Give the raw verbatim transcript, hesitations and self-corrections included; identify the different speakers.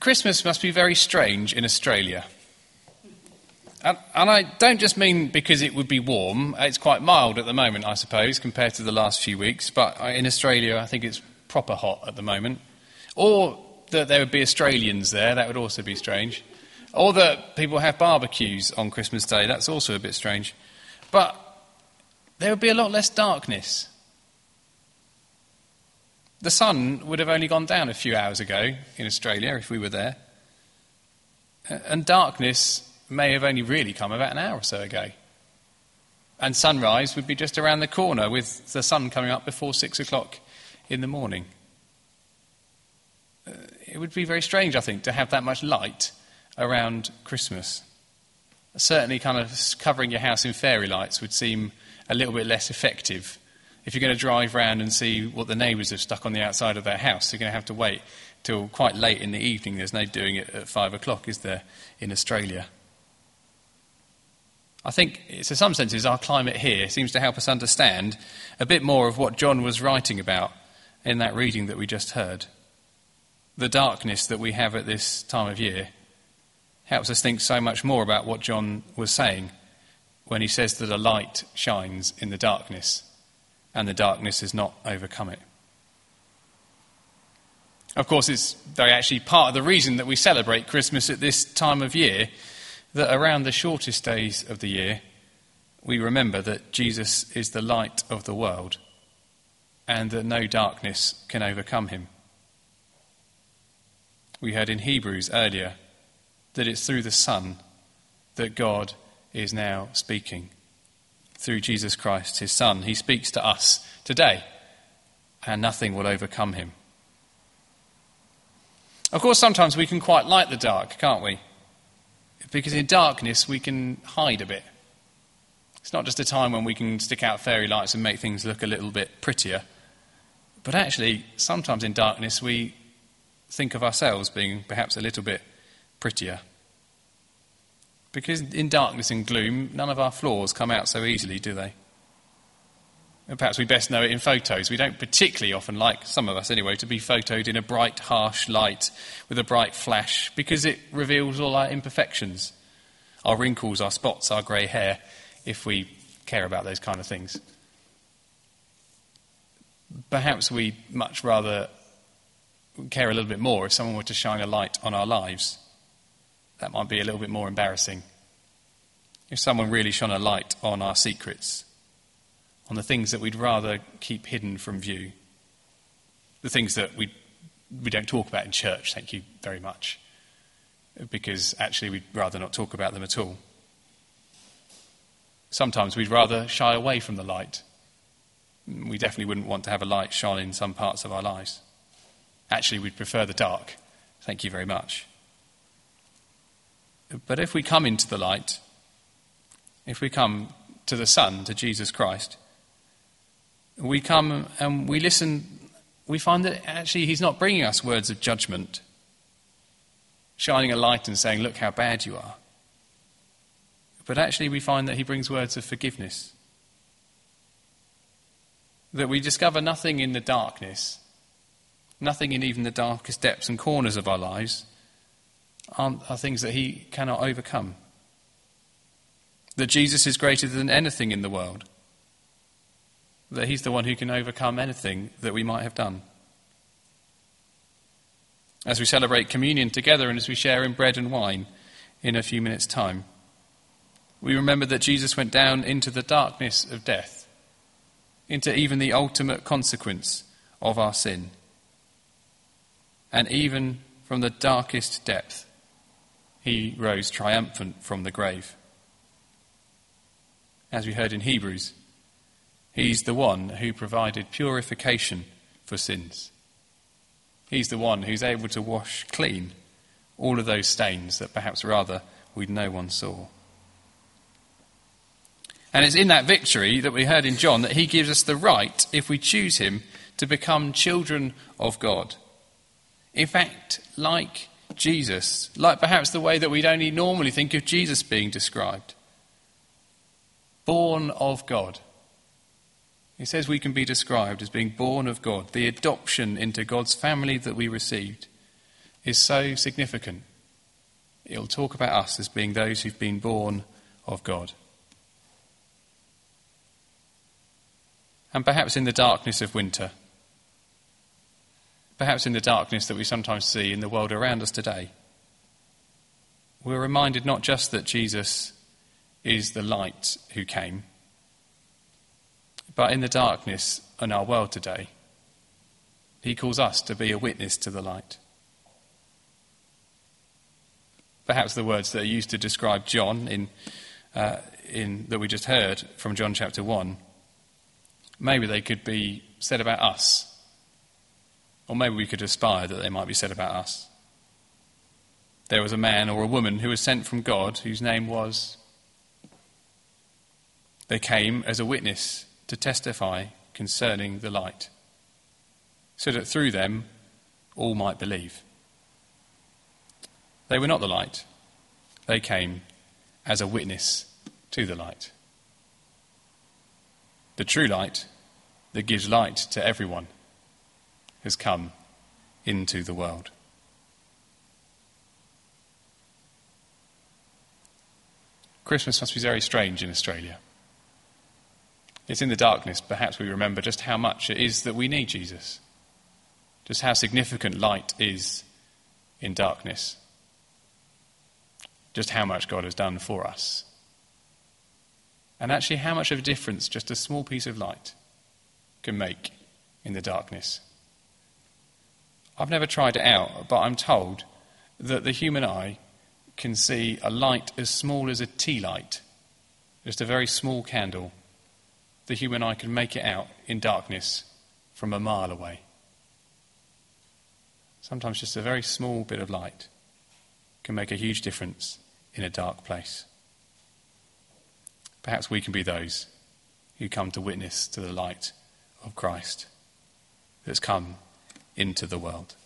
Speaker 1: Christmas must be very strange in Australia. And, and I don't just mean because it would be warm. It's quite mild at the moment, I suppose, compared to the last few weeks. But in Australia, I think it's proper hot at the moment. Or that there would be Australians there. That would also be strange. Or that people have barbecues on Christmas Day. That's also a bit strange. But there would be a lot less darkness. The sun would have only gone down a few hours ago in Australia if we were there. And darkness may have only really come about an hour or so ago. And sunrise would be just around the corner with the sun coming up before six o'clock in the morning. Uh, it would be very strange, I think, to have that much light around Christmas. Certainly kind of covering your house in fairy lights would seem a little bit less effective. If you're going to drive round and see what the neighbours have stuck on the outside of their house, you're going to have to wait till quite late in the evening. There's no doing it at five o'clock, is there, in Australia? I think, in some senses, our climate here seems to help us understand a bit more of what John was writing about in that reading that we just heard. The darkness that we have at this time of year helps us think so much more about what John was saying when he says that a light shines in the darkness and the darkness has not overcome it. Of course, it's very actually part of the reason that we celebrate Christmas at this time of year, that around the shortest days of the year, we remember that Jesus is the light of the world and that no darkness can overcome him. We heard in Hebrews earlier that it's through the Son that God is now speaking. Through Jesus Christ, his Son, he speaks to us today, and nothing will overcome him. Of course, sometimes we can quite like the dark, can't we? Because in darkness we can hide a bit. It's not just a time when we can stick out fairy lights and make things look a little bit prettier. But actually, sometimes in darkness we think of ourselves being perhaps a little bit prettier. Because in darkness and gloom, none of our flaws come out so easily, do they? And perhaps we best know it in photos. We don't particularly often like, some of us anyway, to be photoed in a bright, harsh light with a bright flash, because it reveals all our imperfections, our wrinkles, our spots, our grey hair, if we care about those kind of things. Perhaps we'd much rather care a little bit more if someone were to shine a light on our lives. That might be a little bit more embarrassing. If someone really shone a light on our secrets, on the things that we'd rather keep hidden from view, the things that we we don't talk about in church, thank you very much, because actually we'd rather not talk about them at all. Sometimes we'd rather shy away from the light. We definitely wouldn't want to have a light shine in some parts of our lives. Actually, we'd prefer the dark, thank you very much. But if we come into the light, if we come to the Son, to Jesus Christ, we come and we listen, we find that actually he's not bringing us words of judgment, shining a light and saying, look how bad you are. But actually we find that he brings words of forgiveness. That we discover nothing in the darkness, nothing in even the darkest depths and corners of our lives are, are things that he cannot overcome. That Jesus is greater than anything in the world. That he's the one who can overcome anything that we might have done. As we celebrate communion together and as we share in bread and wine in a few minutes' time, we remember that Jesus went down into the darkness of death, into even the ultimate consequence of our sin. And even from the darkest depth, he rose triumphant from the grave. As we heard in Hebrews, he's the one who provided purification for sins. He's the one who's able to wash clean all of those stains that perhaps rather we'd no one saw. And it's in that victory that we heard in John that he gives us the right, if we choose him, to become children of God. In fact, like Jesus, like perhaps the way that we'd only normally think of Jesus being described. Born of God. He says we can be described as being born of God, the adoption into God's family that we received is so significant. It'll talk about us as being those who've been born of God. And perhaps in the darkness of winter, perhaps in the darkness that we sometimes see in the world around us today, we're reminded not just that Jesus is the light who came, but in the darkness in our world today, he calls us to be a witness to the light. Perhaps the words that are used to describe John in, uh, in that we just heard from John chapter one, maybe they could be said about us, or maybe we could aspire that they might be said about us. There was a man or a woman who was sent from God whose name was. They came as a witness to testify concerning the light, so that through them all might believe. They were not the light. They came as a witness to the light. The true light that gives light to everyone has come into the world. Christmas must be very strange in Australia. It's in the darkness, perhaps we remember just how much it is that we need Jesus. Just how significant light is in darkness. Just how much God has done for us. And actually how much of a difference just a small piece of light can make in the darkness. I've never tried it out, but I'm told that the human eye can see a light as small as a tea light, just a very small candle. The human eye can make it out in darkness from a mile away. Sometimes just a very small bit of light can make a huge difference in a dark place. Perhaps we can be those who come to witness to the light of Christ that's come into the world.